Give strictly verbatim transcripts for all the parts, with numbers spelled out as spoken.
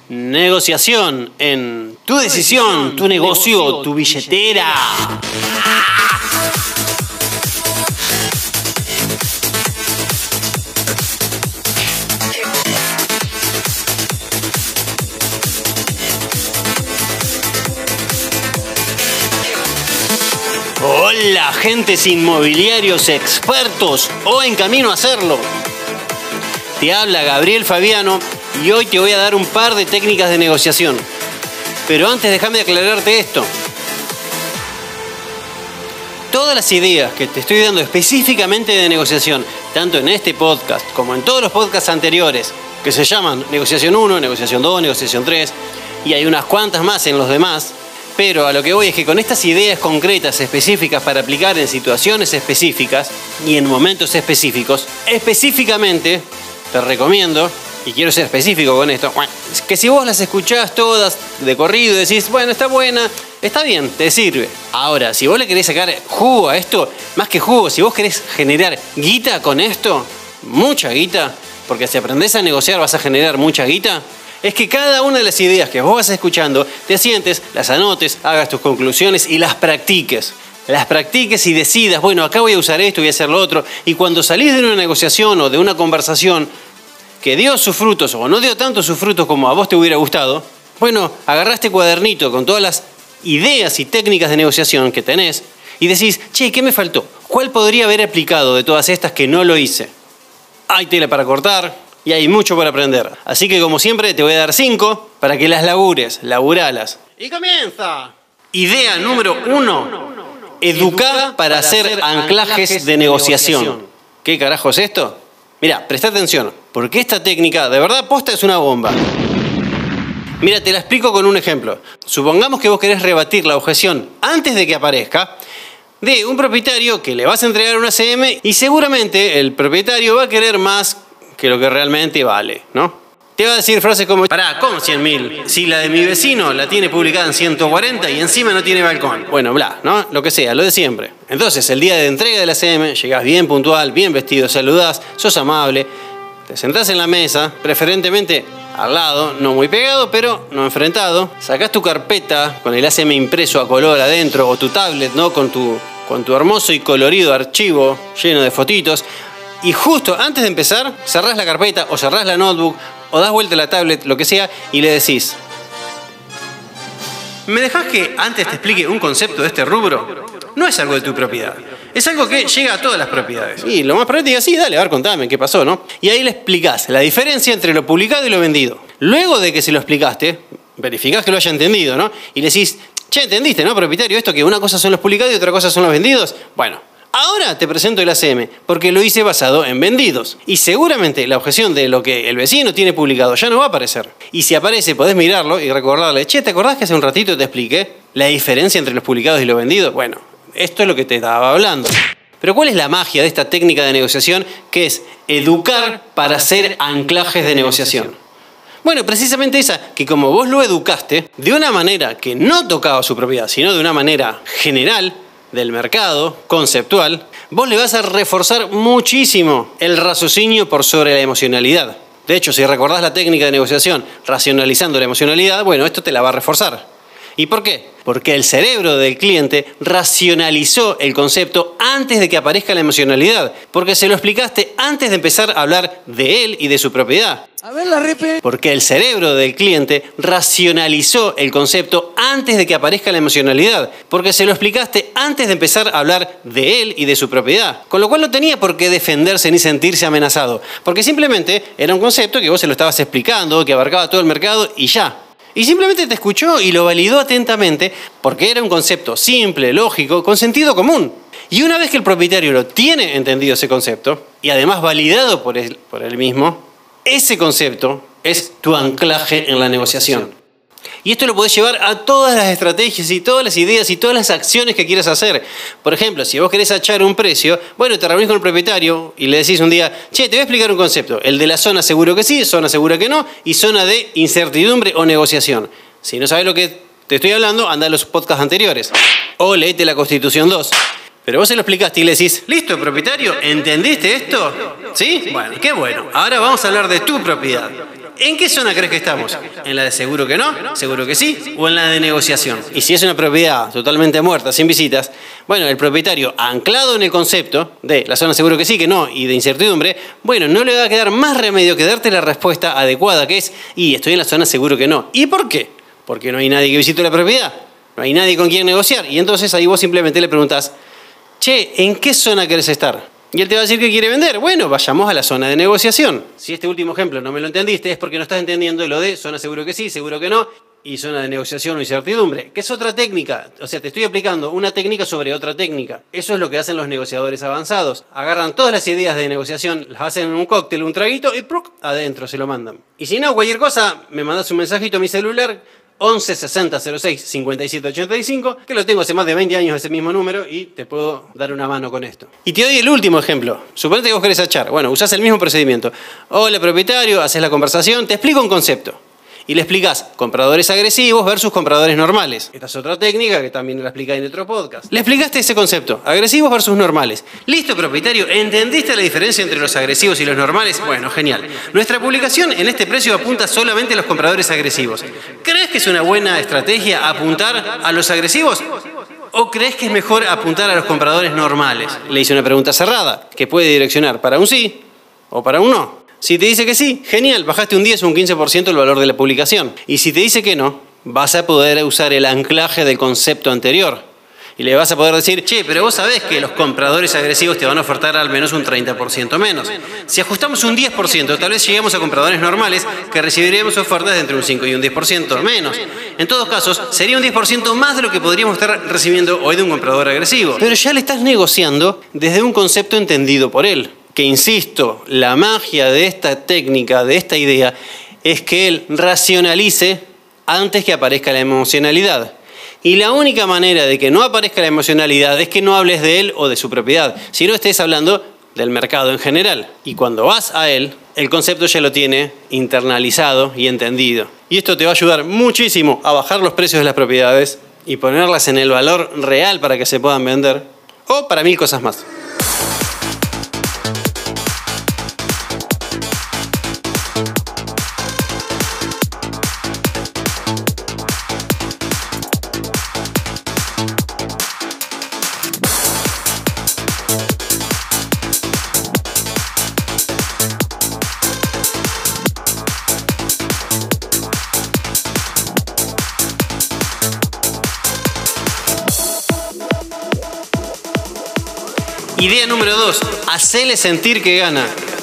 Negociación en tu decisión, tu negocio, tu billetera. Hola, agentes inmobiliarios expertos o en camino a hacerlo. Te habla Gabriel Fabiano y hoy te voy a dar un par de técnicas de negociación. Pero antes déjame aclararte esto. Todas las ideas que te estoy dando específicamente de negociación, tanto en este podcast como en todos los podcasts anteriores, que se llaman Negociación uno, Negociación dos, Negociación tres, y hay unas cuantas más en los demás, pero a lo que voy es que con estas ideas concretas, específicas para aplicar en situaciones específicas y en momentos específicos, específicamente te recomiendo, y quiero ser específico con esto, que si vos las escuchás todas de corrido y decís, bueno, está buena, está bien, te sirve. Ahora, si vos le querés sacar jugo a esto, más que jugo, si vos querés generar guita con esto, mucha guita, porque si aprendés a negociar vas a generar mucha guita, es que cada una de las ideas que vos vas escuchando, te sientes, las anotes, hagas tus conclusiones y las practiques. Las practiques y decidas, bueno, acá voy a usar esto, voy a hacer lo otro. Y cuando salís de una negociación o de una conversación que dio sus frutos o no dio tanto sus frutos como a vos te hubiera gustado, bueno, agarrá este cuadernito con todas las ideas y técnicas de negociación que tenés y decís, che, ¿qué me faltó? ¿Cuál podría haber aplicado de todas estas que no lo hice? Hay tela para cortar. Y hay mucho para aprender. Así que como siempre te voy a dar cinco para que las labures, laburalas. ¡Y comienza! Idea número uno. Educar para hacer anclajes de negociación. ¿Qué carajo es esto? Mira, presta atención, porque esta técnica de verdad posta es una bomba. Mira, te la explico con un ejemplo. Supongamos que vos querés rebatir la objeción antes de que aparezca de un propietario que le vas a entregar una C M y seguramente el propietario va a querer más que lo que realmente vale, ¿no? Te va a decir frases como, pará, ¿cómo cien mil? Si la de mi vecino la tiene publicada en ciento cuarenta y encima no tiene balcón. Bueno, bla, ¿no? Lo que sea, lo de siempre. Entonces, el día de entrega de la C M, llegás bien puntual, bien vestido, saludás, sos amable, te sentás en la mesa, preferentemente al lado, no muy pegado, pero no enfrentado. Sacás tu carpeta con el A C M impreso a color adentro o tu tablet, ¿no? Con tu, con tu hermoso y colorido archivo lleno de fotitos. Y justo antes de empezar, cerrás la carpeta o cerrás la notebook o das vuelta a la tablet, lo que sea, y le decís, ¿me dejás que antes te explique un concepto de este rubro? No es algo de tu propiedad, es algo que llega a todas las propiedades. Y lo más probable es, sí, dale, a ver, contame, ¿qué pasó, no? Y ahí le explicás la diferencia entre lo publicado y lo vendido. Luego de que se lo explicaste, verificás que lo haya entendido, ¿no? Y le decís, che, ¿entendiste, no, propietario? Esto que una cosa son los publicados y otra cosa son los vendidos. Bueno, ahora te presento el A C M, porque lo hice basado en vendidos. Y seguramente la objeción de lo que el vecino tiene publicado ya no va a aparecer. Y si aparece, podés mirarlo y recordarle, che, ¿te acordás que hace un ratito te expliqué la diferencia entre los publicados y los vendidos? Bueno, esto es lo que te estaba hablando. Pero ¿cuál es la magia de esta técnica de negociación? Que es educar para hacer anclajes de negociación. Bueno, precisamente esa, que como vos lo educaste, de una manera que no tocaba su propiedad, sino de una manera general, del mercado, conceptual, vos le vas a reforzar muchísimo el raciocinio por sobre la emocionalidad. De hecho, si recordás la técnica de negociación racionalizando la emocionalidad, bueno, esto te la va a reforzar. ¿Y por qué? Porque el cerebro del cliente racionalizó el concepto antes de que aparezca la emocionalidad, porque se lo explicaste antes de empezar a hablar de él y de su propiedad. A ver, la repe. Porque el cerebro del cliente racionalizó el concepto antes de que aparezca la emocionalidad, porque se lo explicaste antes de empezar a hablar de él y de su propiedad. Con lo cual no tenía por qué defenderse ni sentirse amenazado, porque simplemente era un concepto que vos se lo estabas explicando, que abarcaba todo el mercado y ya. Y simplemente te escuchó y lo validó atentamente porque era un concepto simple, lógico, con sentido común. Y una vez que el propietario lo tiene entendido ese concepto, y además validado por él, por él mismo, ese concepto es tu anclaje en la negociación. Y esto lo podés llevar a todas las estrategias y todas las ideas y todas las acciones que quieras hacer. Por ejemplo, si vos querés achar un precio, bueno, te reunís con el propietario y le decís un día, che, te voy a explicar un concepto. El de la zona seguro que sí, zona segura que no, y zona de incertidumbre o negociación. Si no sabés lo que te estoy hablando, anda a los podcasts anteriores. O léete la Constitución dos. Pero vos se lo explicaste y le decís, listo, propietario, ¿entendiste esto? ¿Sí? Bueno, qué bueno. Ahora vamos a hablar de tu propiedad. ¿en qué zona crees que estamos? ¿En la de seguro que no? ¿Seguro que sí? ¿O en la de negociación? Y si es una propiedad totalmente muerta, sin visitas, bueno, el propietario, anclado en el concepto de la zona seguro que sí, que no, y de incertidumbre, bueno, no le va a quedar más remedio que darte la respuesta adecuada, que es, y estoy en la zona seguro que no. ¿Y por qué? Porque no hay nadie que visite la propiedad, no hay nadie con quien negociar. Y entonces ahí vos simplemente le preguntás, che, ¿en qué zona querés estar? Y él te va a decir que quiere vender. Bueno, vayamos a la zona de negociación. Si este último ejemplo no me lo entendiste, es porque no estás entendiendo lo de zona seguro que sí, seguro que no, y zona de negociación o incertidumbre, que es otra técnica. O sea, te estoy aplicando una técnica sobre otra técnica. Eso es lo que hacen los negociadores avanzados. Agarran todas las ideas de negociación, las hacen en un cóctel, un traguito, y ¡pruc! Adentro se lo mandan. Y si no, cualquier cosa, me mandas un mensajito a mi celular, once sesenta cero seis cincuenta y siete ochenta y cinco, que lo tengo hace más de veinte años ese mismo número y te puedo dar una mano con esto. Y te doy el último ejemplo. Suponete que vos querés achar. Bueno, usás el mismo procedimiento. Hola propietario, haces la conversación, te explico un concepto. Y le explicás compradores agresivos versus compradores normales. Esta es otra técnica que también la expliqué en otro podcast. Le explicaste ese concepto, agresivos versus normales. Listo, propietario, ¿entendiste la diferencia entre los agresivos y los normales? Bueno, genial. Nuestra publicación en este precio apunta solamente a los compradores agresivos. ¿Crees que es una buena estrategia apuntar a los agresivos? ¿O crees que es mejor apuntar a los compradores normales? Le hice una pregunta cerrada, que puede direccionar para un sí o para un no. Si te dice que sí, genial, bajaste un diez o un quince por ciento el valor de la publicación. Y si te dice que no, vas a poder usar el anclaje del concepto anterior. Y le vas a poder decir, che, pero vos sabés que los compradores agresivos te van a ofertar al menos un treinta por ciento menos. Si ajustamos un diez por ciento, tal vez lleguemos a compradores normales que recibiríamos ofertas de entre un cinco y un diez por ciento menos. En todos casos, sería un diez por ciento más de lo que podríamos estar recibiendo hoy de un comprador agresivo. Pero ya le estás negociando desde un concepto entendido por él. Que insisto, la magia de esta técnica, de esta idea, es que él racionalice antes que aparezca la emocionalidad. Y la única manera de que no aparezca la emocionalidad es que no hables de él o de su propiedad, sino estés hablando del mercado en general. Y cuando vas a él, el concepto ya lo tiene internalizado y entendido. Y esto te va a ayudar muchísimo a bajar los precios de las propiedades y ponerlas en el valor real para que se puedan vender, o para mil cosas más. Idea número dos, hacele sentir que gana.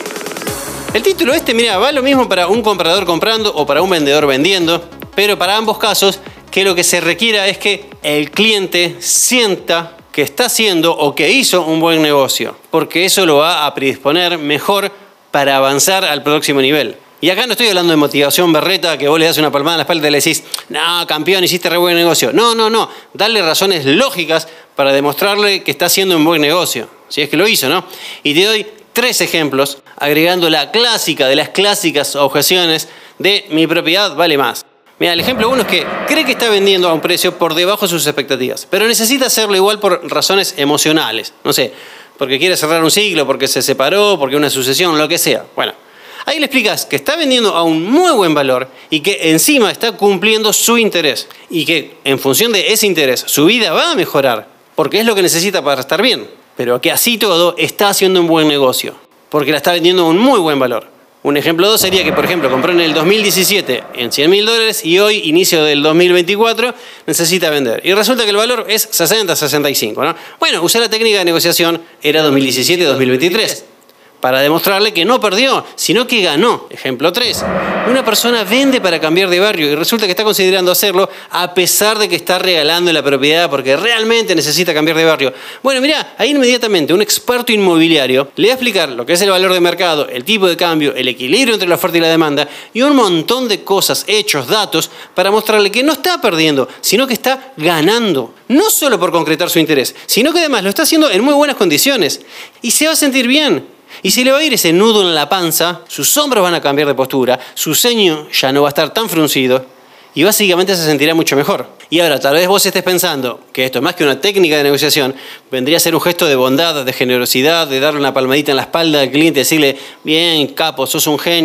El título este, mira, va lo mismo para un comprador comprando o para un vendedor vendiendo, pero para ambos casos, que lo que se requiera es que el cliente sienta que está haciendo o que hizo un buen negocio, porque eso lo va a predisponer mejor para avanzar al próximo nivel. Y acá no estoy hablando de motivación berreta, que vos le das una palmada en la espalda y le decís, no, campeón, hiciste re buen negocio. No, no, no. Darle razones lógicas para demostrarle que está haciendo un buen negocio. Si es que lo hizo, ¿no? Y te doy tres ejemplos, agregando la clásica de las clásicas objeciones de mi propiedad vale más. Mira, el ejemplo uno es que cree que está vendiendo a un precio por debajo de sus expectativas, pero necesita hacerlo igual por razones emocionales. No sé, porque quiere cerrar un ciclo, porque se separó, porque una sucesión, lo que sea. Bueno. Ahí le explicas que está vendiendo a un muy buen valor y que encima está cumpliendo su interés y que en función de ese interés su vida va a mejorar porque es lo que necesita para estar bien, pero que así todo está haciendo un buen negocio porque la está vendiendo a un muy buen valor. Un ejemplo dos sería que, por ejemplo, compró en el dos mil diecisiete en cien mil dólares y hoy, inicio del dos mil veinticuatro, necesita vender. Y resulta que el valor es sesenta, sesenta y cinco, ¿no? Bueno, usar la técnica de negociación era dos mil diecisiete, dos mil veintitrés. Para demostrarle que no perdió, sino que ganó. Ejemplo tres. Una persona vende para cambiar de barrio y resulta que está considerando hacerlo a pesar de que está regalando la propiedad porque realmente necesita cambiar de barrio. Bueno, mirá, ahí inmediatamente un experto inmobiliario le va a explicar lo que es el valor de mercado, el tipo de cambio, el equilibrio entre la oferta y la demanda y un montón de cosas, hechos, datos para mostrarle que no está perdiendo, sino que está ganando. No solo por concretar su interés, sino que además lo está haciendo en muy buenas condiciones y se va a sentir bien. Y si le va a ir ese nudo en la panza, sus hombros van a cambiar de postura, su ceño ya no va a estar tan fruncido y básicamente se sentirá mucho mejor. Y ahora, tal vez vos estés pensando que esto, más que una técnica de negociación, vendría a ser un gesto de bondad, de generosidad, de darle una palmadita en la espalda al cliente y decirle, bien, capo, sos un genio.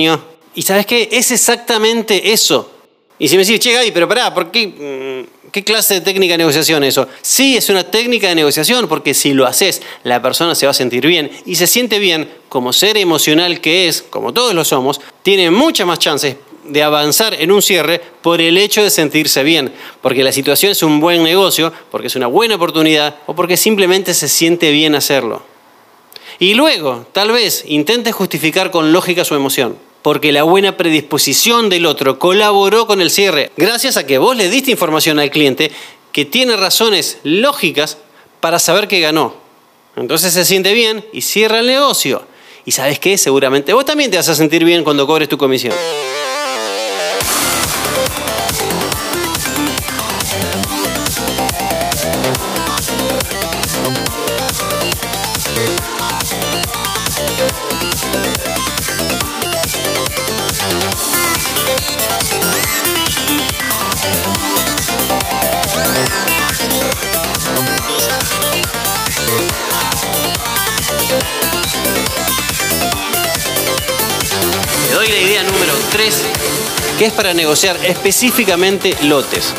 Y ¿sabes qué? Es exactamente eso. Y si me decís, che, Gaby, pero pará, ¿por qué, qué clase de técnica de negociación es eso? Sí, es una técnica de negociación porque si lo haces, la persona se va a sentir bien y se siente bien, como ser emocional que es, como todos lo somos, tiene muchas más chances de avanzar en un cierre por el hecho de sentirse bien, porque la situación es un buen negocio, porque es una buena oportunidad o porque simplemente se siente bien hacerlo. Y luego, tal vez, intente justificar con lógica su emoción, porque la buena predisposición del otro colaboró con el cierre, gracias a que vos le diste información al cliente que tiene razones lógicas para saber que ganó. Entonces se siente bien y cierra el negocio. ¿Y sabes qué? Seguramente vos también te vas a sentir bien cuando cobres tu comisión. Te doy la idea número tres, que es para negociar específicamente lotes.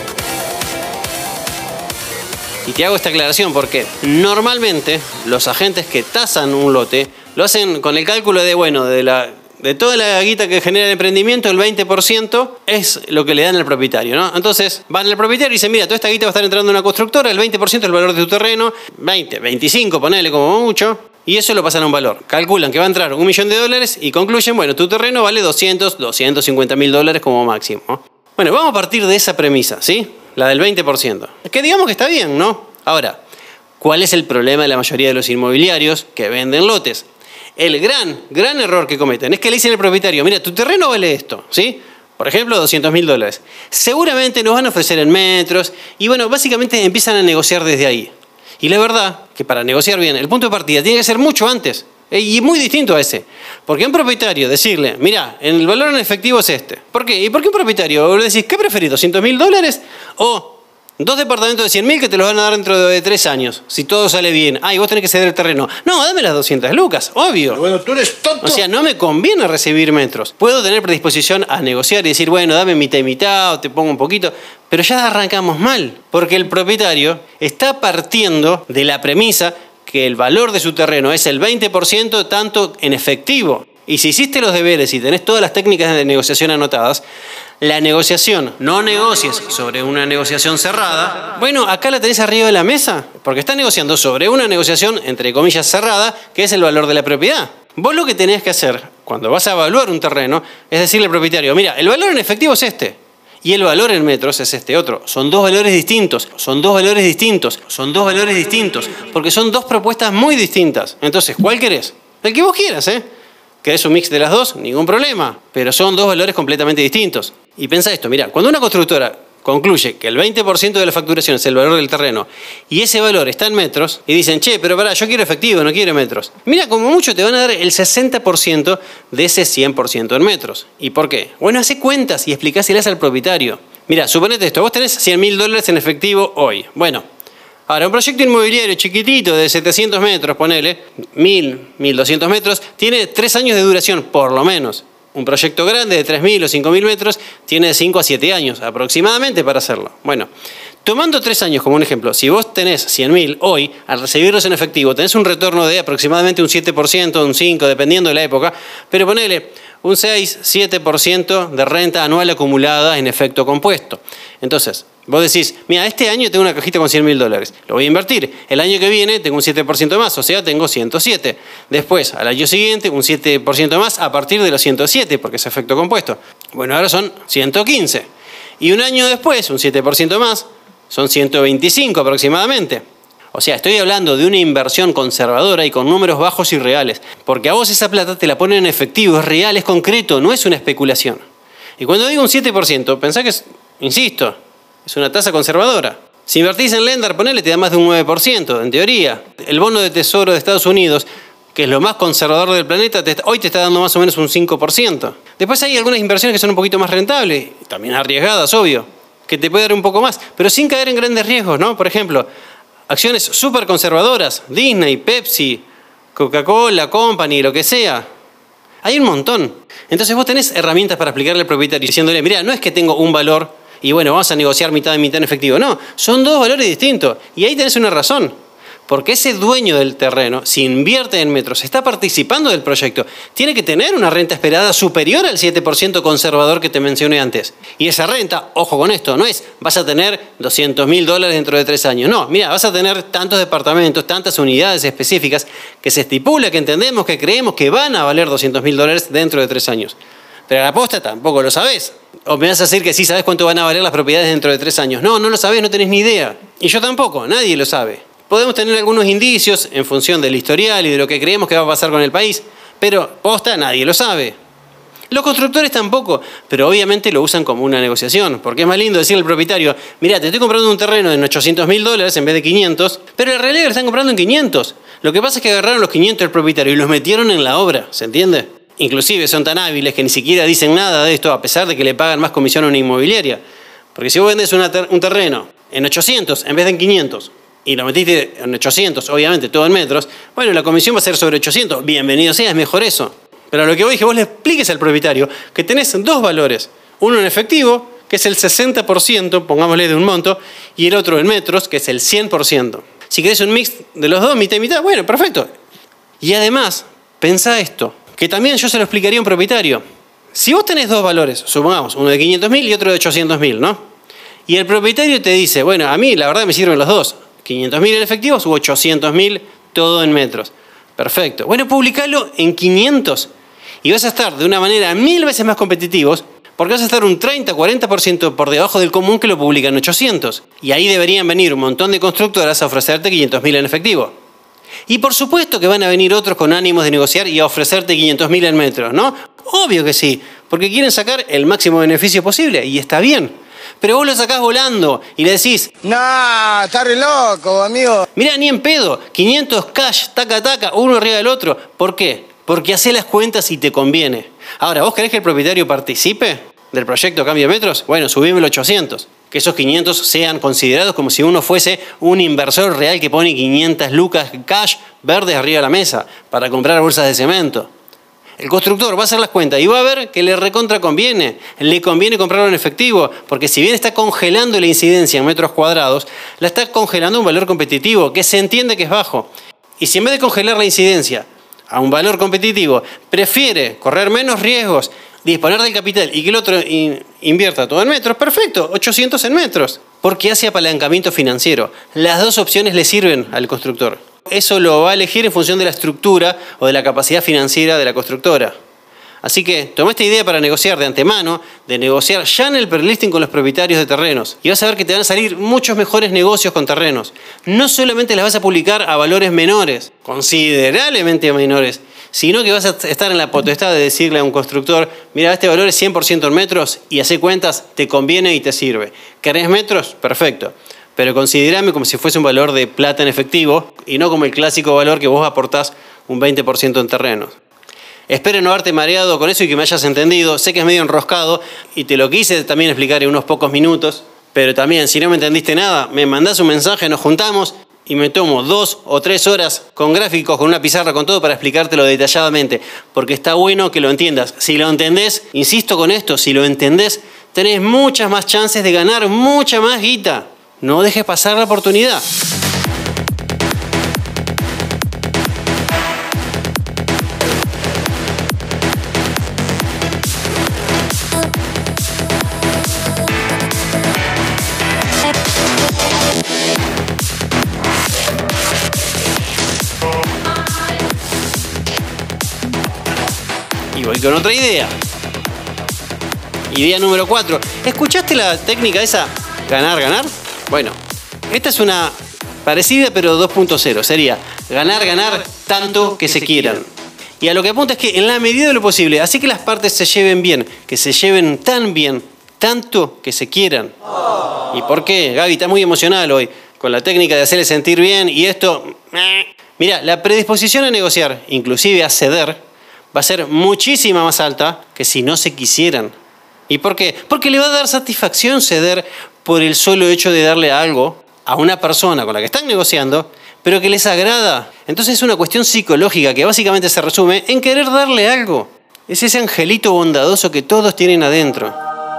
Y te hago esta aclaración porque normalmente los agentes que tasan un lote lo hacen con el cálculo de, bueno, de, la, de toda la guita que genera el emprendimiento, el veinte por ciento es lo que le dan al propietario, ¿no? Entonces van al propietario y dicen, mira, toda esta guita va a estar entrando en una constructora, el veinte por ciento es el valor de tu terreno, veinte, veinticinco, ponele como mucho, y eso lo pasan a un valor. Calculan que va a entrar un millón de dólares y concluyen, bueno, tu terreno vale doscientos, doscientos cincuenta mil dólares como máximo. Bueno, vamos a partir de esa premisa, ¿sí? La del veinte por ciento. Que digamos que está bien, ¿no? Ahora, ¿cuál es el problema de la mayoría de los inmobiliarios que venden lotes? El gran, gran error que cometen es que le dicen al propietario, mira, tu terreno vale esto, ¿sí? Por ejemplo, doscientos mil dólares. Seguramente nos van a ofrecer en metros y bueno, básicamente empiezan a negociar desde ahí. Y la verdad que para negociar bien, el punto de partida tiene que ser mucho antes. Y muy distinto a ese. Porque a un propietario decirle, mira, el valor en efectivo es este. ¿Por qué? ¿Y por qué un propietario le decís, qué preferís, doscientos mil dólares o dos departamentos de cien mil que te los van a dar dentro de tres años? Si todo sale bien. Ah, y vos tenés que ceder el terreno. No, dame las doscientas lucas, obvio. Bueno, tú eres tonto. O sea, no me conviene recibir metros. Puedo tener predisposición a negociar y decir, bueno, dame mitad y mitad o te pongo un poquito. Pero ya arrancamos mal. Porque el propietario está partiendo de la premisa que el valor de su terreno es el veinte por ciento tanto en efectivo. Y si hiciste los deberes y tenés todas las técnicas de negociación anotadas, la negociación, no negocies sobre una negociación cerrada, bueno, acá la tenés arriba de la mesa, porque estás negociando sobre una negociación, entre comillas, cerrada, que es el valor de la propiedad. Vos lo que tenés que hacer, cuando vas a evaluar un terreno, es decirle al propietario, mira, el valor en efectivo es este. Y el valor en metros es este otro. Son dos valores distintos, son dos valores distintos, son dos valores distintos, porque son dos propuestas muy distintas. Entonces, ¿cuál querés? El que vos quieras, ¿eh? ¿Querés un mix de las dos? Ningún problema. Pero son dos valores completamente distintos. Y pensá esto, mira, cuando una constructora concluye que el veinte por ciento de la facturación es el valor del terreno y ese valor está en metros y dicen, che, pero pará, yo quiero efectivo, no quiero metros. Mira, como mucho te van a dar el sesenta por ciento de ese cien por ciento en metros. ¿Y por qué? Bueno, hace cuentas y explicáselas al propietario. Mira, suponete esto, vos tenés cien mil dólares en efectivo hoy. Bueno, ahora un proyecto inmobiliario chiquitito de setecientos metros, ponele, mil, mil doscientos metros, tiene tres años de duración, por lo menos. Un proyecto grande de tres mil o cinco mil metros tiene de cinco a siete años aproximadamente para hacerlo. Bueno, tomando tres años como un ejemplo, si vos tenés cien mil hoy, al recibirlos en efectivo, tenés un retorno de aproximadamente un siete por ciento, un cinco por ciento, dependiendo de la época, pero ponele un seis, siete por ciento de renta anual acumulada en efecto compuesto. Entonces, vos decís, mira, este año tengo una cajita con cien mil dólares, lo voy a invertir. El año que viene tengo un siete por ciento más, o sea, tengo ciento siete. Después, al año siguiente, un siete por ciento más a partir de los ciento siete, porque es efecto compuesto. Bueno, ahora son ciento quince. Y un año después, un siete por ciento más, son ciento veinticinco aproximadamente. O sea, estoy hablando de una inversión conservadora y con números bajos y reales. Porque a vos esa plata te la ponen en efectivo, es real, es concreto, no es una especulación. Y cuando digo un siete por ciento, pensá que es, insisto, es una tasa conservadora. Si invertís en Lendar, ponele, te da más de un nueve por ciento, en teoría. El bono de tesoro de Estados Unidos, que es lo más conservador del planeta, te, hoy te está dando más o menos un cinco por ciento. Después hay algunas inversiones que son un poquito más rentables, también arriesgadas, obvio, que te puede dar un poco más, pero sin caer en grandes riesgos, ¿no? Por ejemplo, acciones súper conservadoras, Disney, Pepsi, Coca-Cola, Company, lo que sea. Hay un montón. Entonces vos tenés herramientas para explicarle al propietario diciéndole, mira, no es que tengo un valor y bueno, vamos a negociar mitad de mitad en efectivo. No, son dos valores distintos. Y ahí tenés una razón. Porque ese dueño del terreno, si invierte en metros, está participando del proyecto, tiene que tener una renta esperada superior al siete por ciento conservador que te mencioné antes. Y esa renta, ojo con esto, no es vas a tener doscientos mil dólares dentro de tres años. No, mira, vas a tener tantos departamentos, tantas unidades específicas que se estipula, que entendemos, que creemos que van a valer doscientos mil dólares dentro de tres años. Pero a la posta tampoco lo sabés. O me vas a decir que sí sabés cuánto van a valer las propiedades dentro de tres años. No, no lo sabés, no tenés ni idea. Y yo tampoco, nadie lo sabe. Podemos tener algunos indicios en función del historial y de lo que creemos que va a pasar con el país, pero posta nadie lo sabe. Los constructores tampoco, pero obviamente lo usan como una negociación, porque es más lindo decirle al propietario, mira, te estoy comprando un terreno en ochocientos mil dólares en vez de quinientos, pero en realidad lo están comprando en quinientos. Lo que pasa es que agarraron los quinientos del propietario y los metieron en la obra, ¿se entiende? Inclusive son tan hábiles que ni siquiera dicen nada de esto, a pesar de que le pagan más comisión a una inmobiliaria. Porque si vos vendés una ter- un terreno en ochocientos en vez de en quinientos, y lo metiste en ochocientos, obviamente, todo en metros, bueno, la comisión va a ser sobre ochocientos. Bienvenido sea, es mejor eso. Pero a lo que voy es que vos le expliques al propietario que tenés dos valores. Uno en efectivo, que es el sesenta por ciento, pongámosle de un monto, y el otro en metros, que es el cien por ciento. Si querés un mix de los dos, mitad y mitad, bueno, perfecto. Y además, pensá esto, que también yo se lo explicaría a un propietario. Si vos tenés dos valores, supongamos, uno de quinientos mil y otro de ochocientos mil, ¿no? Y el propietario te dice, bueno, a mí la verdad me sirven los dos. quinientos mil en efectivos u ochocientos mil todo en metros. Perfecto. Bueno, publicalo en quinientos y vas a estar de una manera mil veces más competitivos porque vas a estar un treinta a cuarenta por ciento por debajo del común que lo publica en ochocientos. Y ahí deberían venir un montón de constructoras a ofrecerte quinientos mil en efectivo. Y por supuesto que van a venir otros con ánimos de negociar y a ofrecerte quinientos mil en metros, ¿no? Obvio que sí, porque quieren sacar el máximo beneficio posible y está bien. Pero vos lo sacás volando y le decís, nah, está re loco, amigo. mirá, ni en pedo, quinientos cash, taca, taca, uno arriba del otro. ¿Por qué? Porque hacés las cuentas y te conviene. Ahora, ¿vos querés que el propietario participe del proyecto Cambio de Metros? Bueno, subímelo a ochocientos. Que esos quinientos sean considerados como si uno fuese un inversor real que pone quinientas lucas cash verdes arriba de la mesa para comprar bolsas de cemento. El constructor va a hacer las cuentas y va a ver que le recontra conviene. Le conviene comprarlo en efectivo, porque si bien está congelando la incidencia en metros cuadrados, la está congelando a un valor competitivo, que se entiende que es bajo. Y si en vez de congelar la incidencia a un valor competitivo, prefiere correr menos riesgos, disponer del capital y que el otro in- invierta todo en metros, perfecto, ochocientos en metros. Porque hace apalancamiento financiero. Las dos opciones le sirven al constructor. Eso lo va a elegir en función de la estructura o de la capacidad financiera de la constructora. Así que toma esta idea para negociar de antemano, de negociar ya en el prelisting con los propietarios de terrenos. Y vas a ver que te van a salir muchos mejores negocios con terrenos. No solamente las vas a publicar a valores menores, considerablemente menores, sino que vas a estar en la potestad de decirle a un constructor, mira, este valor es cien por ciento en metros y hace cuentas, te conviene y te sirve. ¿Querés metros? Perfecto. Pero considerame como si fuese un valor de plata en efectivo y no como el clásico valor que vos aportás un veinte por ciento en terrenos. Espero no haberte mareado con eso y que me hayas entendido. Sé que es medio enroscado y te lo quise también explicar en unos pocos minutos. Pero también, si no me entendiste nada, me mandás un mensaje, nos juntamos y me tomo dos o tres horas con gráficos, con una pizarra, con todo para explicártelo detalladamente. Porque está bueno que lo entiendas. Si lo entendés, insisto con esto, si lo entendés, tenés muchas más chances de ganar mucha más guita. No dejes pasar la oportunidad. Y voy con otra idea. Idea número cuatro. ¿Escuchaste la técnica esa? Ganar, ganar. Bueno, esta es una parecida pero dos punto cero. Sería ganar, ganar tanto que se quieran. Y a lo que apunta es que en la medida de lo posible, así que las partes se lleven bien, que se lleven tan bien, tanto que se quieran. ¿Y por qué? Gaby está muy emocional hoy con la técnica de hacerle sentir bien y esto... Mira, la predisposición a negociar, inclusive a ceder, va a ser muchísima más alta que si no se quisieran. ¿Y por qué? Porque le va a dar satisfacción ceder por el solo hecho de darle algo a una persona con la que están negociando, pero que les agrada. Entonces es una cuestión psicológica que básicamente se resume en querer darle algo. Es ese angelito bondadoso que todos tienen adentro.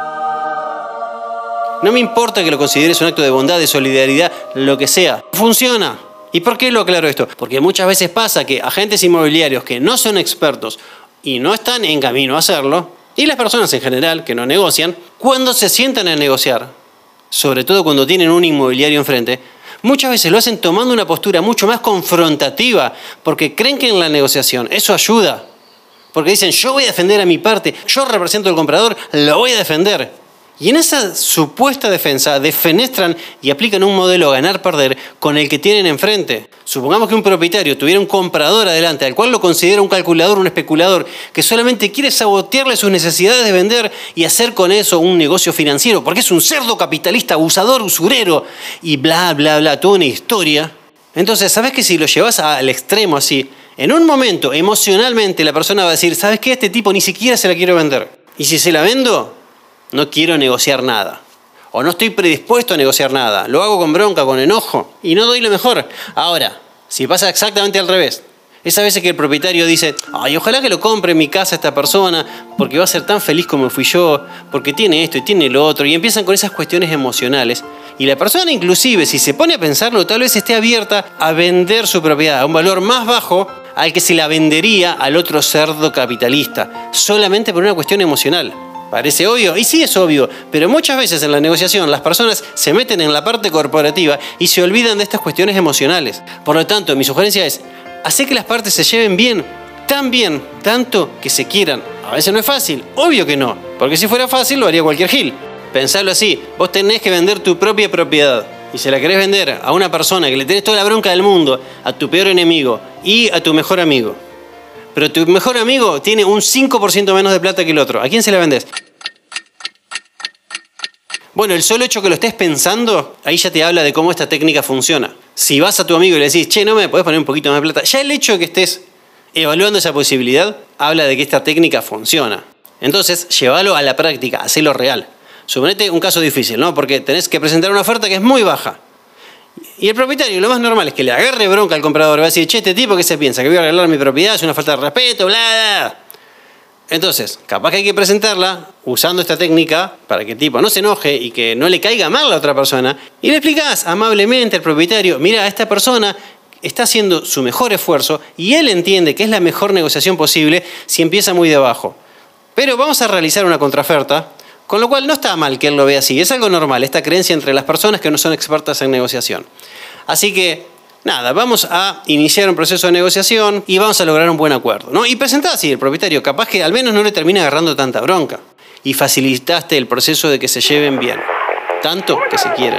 No me importa que lo consideres un acto de bondad, de solidaridad, lo que sea. Funciona. ¿Y por qué lo aclaro esto? Porque muchas veces pasa que agentes inmobiliarios que no son expertos y no están en camino a hacerlo, y las personas en general que no negocian, cuando se sientan a negociar, sobre todo cuando tienen un inmobiliario enfrente, muchas veces lo hacen tomando una postura mucho más confrontativa, porque creen que en la negociación eso ayuda. Porque dicen, yo voy a defender a mi parte, yo represento al comprador, lo voy a defender. Y en esa supuesta defensa defenestran y aplican un modelo ganar-perder con el que tienen enfrente. Supongamos que un propietario tuviera un comprador adelante, al cual lo considera un calculador, un especulador, que solamente quiere sabotearle sus necesidades de vender y hacer con eso un negocio financiero, porque es un cerdo capitalista, abusador, usurero, y bla, bla, bla, toda una historia. Entonces, ¿sabes que si lo llevas al extremo así, en un momento, emocionalmente, la persona va a decir, ¿sabes qué? Este tipo ni siquiera se la quiero vender. Y si se la vendo, no quiero negociar nada. O no estoy predispuesto a negociar nada. Lo hago con bronca, con enojo. Y no doy lo mejor. Ahora, si pasa exactamente al revés. Esas veces que el propietario dice, ay, ojalá que lo compre en mi casa esta persona, porque va a ser tan feliz como fui yo, porque tiene esto y tiene lo otro. Y empiezan con esas cuestiones emocionales. Y la persona inclusive, si se pone a pensarlo, tal vez esté abierta a vender su propiedad a un valor más bajo al que se la vendería al otro cerdo capitalista. Solamente por una cuestión emocional. ¿Parece obvio? Y sí es obvio, pero muchas veces en la negociación las personas se meten en la parte corporativa y se olvidan de estas cuestiones emocionales. Por lo tanto, mi sugerencia es, hacer que las partes se lleven bien, tan bien, tanto que se quieran. A veces no es fácil, obvio que no, porque si fuera fácil lo haría cualquier gil. Pensalo así, vos tenés que vender tu propia propiedad y se la querés vender a una persona que le tenés toda la bronca del mundo, a tu peor enemigo y a tu mejor amigo. Pero tu mejor amigo tiene un cinco por ciento menos de plata que el otro. ¿A quién se la vendés? Bueno, el solo hecho que lo estés pensando, ahí ya te habla de cómo esta técnica funciona. Si vas a tu amigo y le decís, che, ¿no me podés poner un poquito más de plata? Ya el hecho de que estés evaluando esa posibilidad, habla de que esta técnica funciona. Entonces, llévalo a la práctica, hacelo real. Suponete un caso difícil, ¿no? Porque tenés que presentar una oferta que es muy baja. Y el propietario, lo más normal es que le agarre bronca al comprador. Va a decir, che, este tipo, ¿qué se piensa? Que voy a arreglar mi propiedad, es una falta de respeto, bla, bla. Entonces, capaz que hay que presentarla usando esta técnica para que el tipo no se enoje y que no le caiga mal a la otra persona. Y le explicás amablemente al propietario, mira, esta persona está haciendo su mejor esfuerzo y él entiende que es la mejor negociación posible si empieza muy de abajo. Pero vamos a realizar una contraoferta, con lo cual no está mal que él lo vea así. Es algo normal, esta creencia entre las personas que no son expertas en negociación. Así que, nada, vamos a iniciar un proceso de negociación y vamos a lograr un buen acuerdo, ¿no? Y presentá así el propietario, capaz que al menos no le termine agarrando tanta bronca. Y facilitaste el proceso de que se lleven bien. Tanto que se quieren.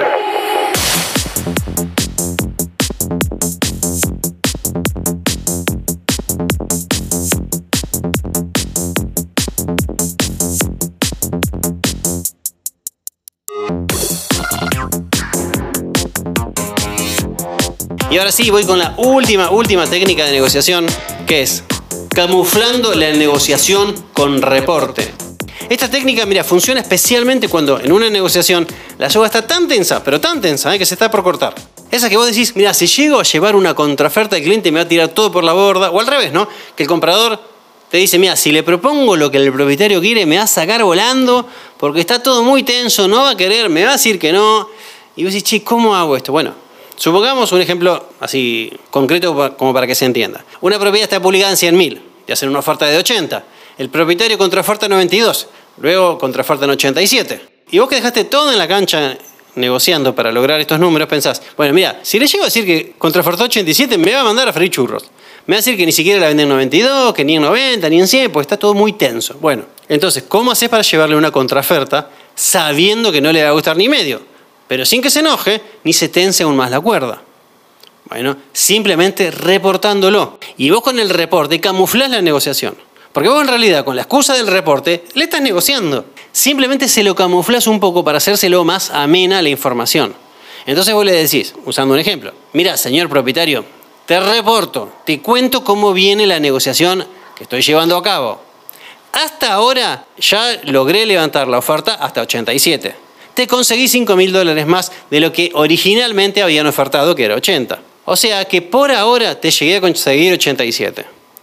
Y ahora sí, voy con la última, última técnica de negociación, que es camuflando la negociación con reporte. Esta técnica, mira, funciona especialmente cuando en una negociación la soga está tan tensa, pero tan tensa, ¿eh? que se está por cortar. Esa que vos decís, mira, si llego a llevar una contraoferta, el cliente me va a tirar todo por la borda, o al revés, ¿no? Que el comprador te dice, mira, si le propongo lo que el propietario quiere, me va a sacar volando, porque está todo muy tenso, no va a querer, me va a decir que no. Y vos decís, che, ¿cómo hago esto? Bueno, supongamos un ejemplo así concreto como para que se entienda. Una propiedad está publicada en cien mil, te hacen una oferta de ochenta. El propietario contraoferta noventa y dos, luego contraoferta en ochenta y siete. Y vos que dejaste todo en la cancha negociando para lograr estos números, pensás, bueno, mira, si le llego a decir que contraofertó ochenta y siete, me va a mandar a freír churros. Me va a decir que ni siquiera la venden en noventa y dos, que ni en noventa, ni en cien, porque está todo muy tenso. Bueno, entonces, ¿cómo haces para llevarle una contraoferta sabiendo que no le va a gustar ni medio? Pero sin que se enoje, ni se tense aún más la cuerda. Bueno, simplemente reportándolo. Y vos con el reporte camuflás la negociación. Porque vos en realidad con la excusa del reporte le estás negociando. Simplemente se lo camuflás un poco para hacérselo más amena la información. Entonces vos le decís, usando un ejemplo, mira, señor propietario, te reporto, te cuento cómo viene la negociación que estoy llevando a cabo. Hasta ahora ya logré levantar la oferta hasta ochenta y siete. Te conseguí cinco mil dólares más de lo que originalmente habían ofertado, que era ochenta. O sea que por ahora te llegué a conseguir ochenta y siete.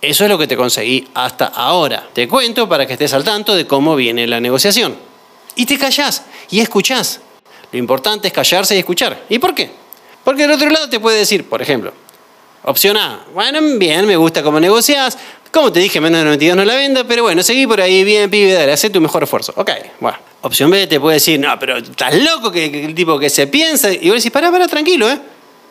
Eso es lo que te conseguí hasta ahora. Te cuento para que estés al tanto de cómo viene la negociación. Y te callás y escuchás. Lo importante es callarse y escuchar. ¿Y por qué? Porque del otro lado te puede decir, por ejemplo, opción A, bueno, bien, me gusta cómo negociás. Como te dije, menos de noventa y dos no la vendo, pero bueno, seguí por ahí, bien, pibe, dale, haz tu mejor esfuerzo. Ok, bueno. Opción B te puede decir, no, pero estás loco, que, que el tipo que se piensa. Y vos decís, pará, pará, tranquilo, ¿eh?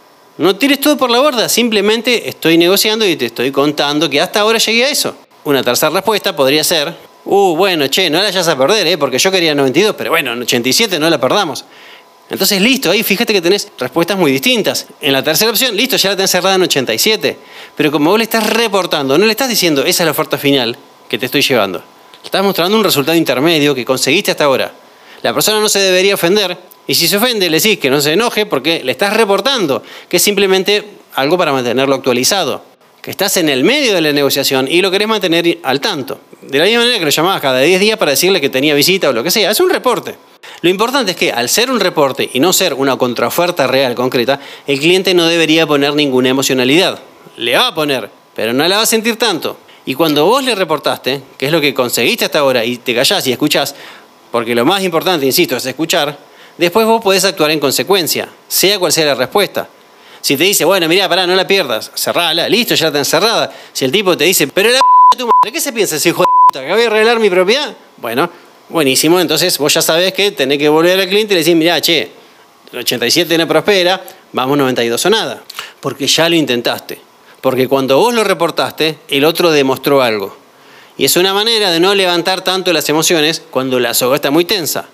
No tires todo por la borda, simplemente estoy negociando y te estoy contando que hasta ahora llegué a eso. Una tercera respuesta podría ser, uh, bueno, che, no la vayas a perder, ¿eh? Porque yo quería noventa y dos, pero bueno, en ochenta y siete no la perdamos. Entonces, listo, ahí fíjate que tenés respuestas muy distintas. En la tercera opción, listo, ya la tenés cerrada en ochenta y siete. Pero como vos le estás reportando, no le estás diciendo, esa es la oferta final que te estoy llevando. Le estás mostrando un resultado intermedio que conseguiste hasta ahora. La persona no se debería ofender. Y si se ofende, le decís que no se enoje porque le estás reportando, que es simplemente algo para mantenerlo actualizado. Que estás en el medio de la negociación y lo querés mantener al tanto. De la misma manera que lo llamabas cada diez días para decirle que tenía visita o lo que sea. Es un reporte. Lo importante es que al ser un reporte y no ser una contraoferta real concreta, el cliente no debería poner ninguna emocionalidad. Le va a poner, pero no la va a sentir tanto. Y cuando vos le reportaste, que es lo que conseguiste hasta ahora, y te callás y escuchás, porque lo más importante, insisto, es escuchar, después vos podés actuar en consecuencia, sea cual sea la respuesta. Si te dice, bueno, mirá, pará, no la pierdas, cerrala, listo, ya está encerrada. Si el tipo te dice, pero la p de tu madre, ¿qué se piensa ese hijo de puta? ¿Que voy a arreglar mi propiedad? Bueno, buenísimo, entonces vos ya sabés que tenés que volver al cliente y le decís, mirá, che, el ochenta y siete no prospera, vamos noventa y dos o nada. Porque ya lo intentaste. Porque cuando vos lo reportaste, el otro demostró algo. Y es una manera de no levantar tanto las emociones cuando la soga está muy tensa.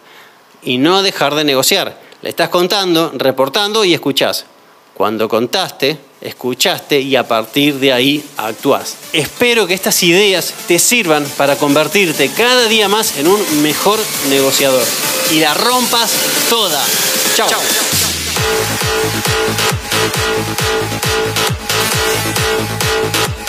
Y no dejar de negociar. Le estás contando, reportando y escuchás. Cuando contaste, escuchaste y a partir de ahí actuás. Espero que estas ideas te sirvan para convertirte cada día más en un mejor negociador. Y la rompas toda. Chao. Chao. Chao.